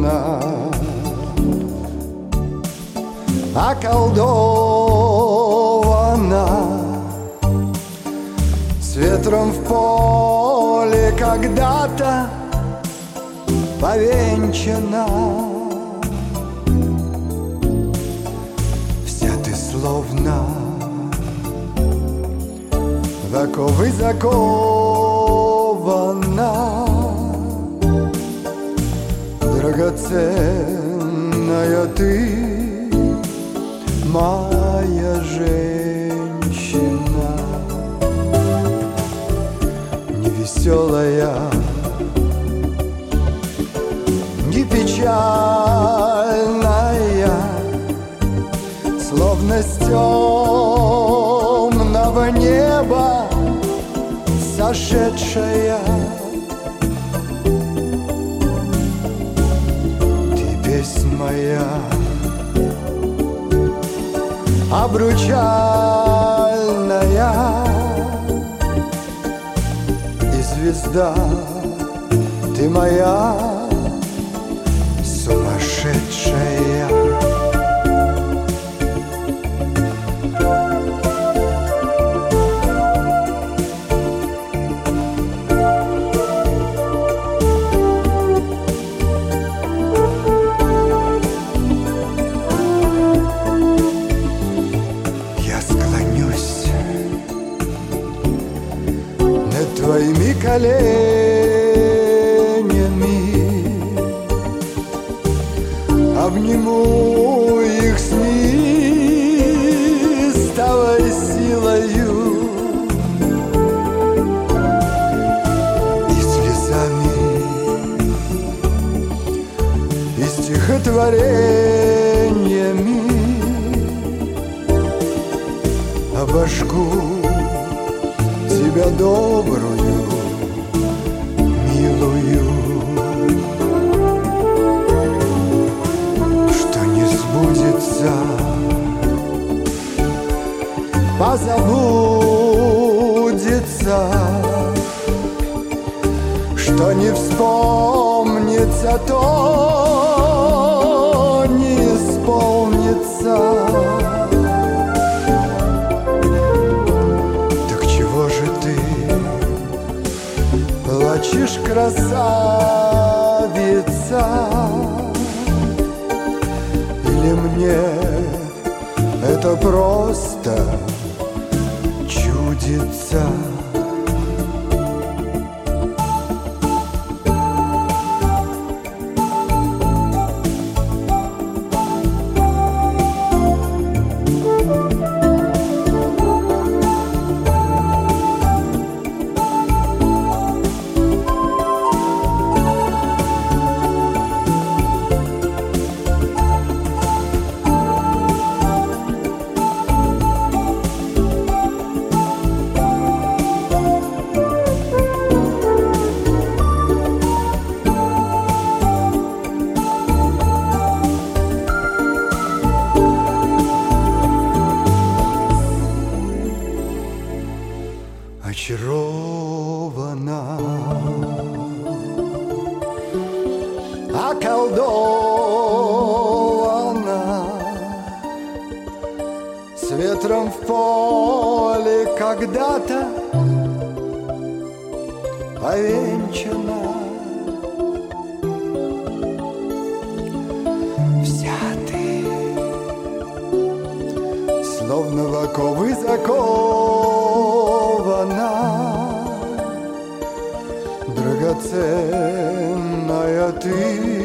околдована, с ветром в поле когда-то повенчана. Вся ты словно в оковы закована, драгоценная ты, моя женщина. Невеселая, не печальная, словно с темного неба сошедшая. Ты песнь моя обручальная и звезда ты моя сумасшедшая. Твоими коленями обниму их с неистовой силою и слезами, и стихотворениями обожгу тебя добрую, милую, что не сбудется, позабудется, что не вспомнится, то не исполнится. Плачешь, красавица, или мне это просто чудится? Очарована, околдована, с ветром в поле когда-то повенчана. Вся ты словно в оковы закована, драгоценная ты,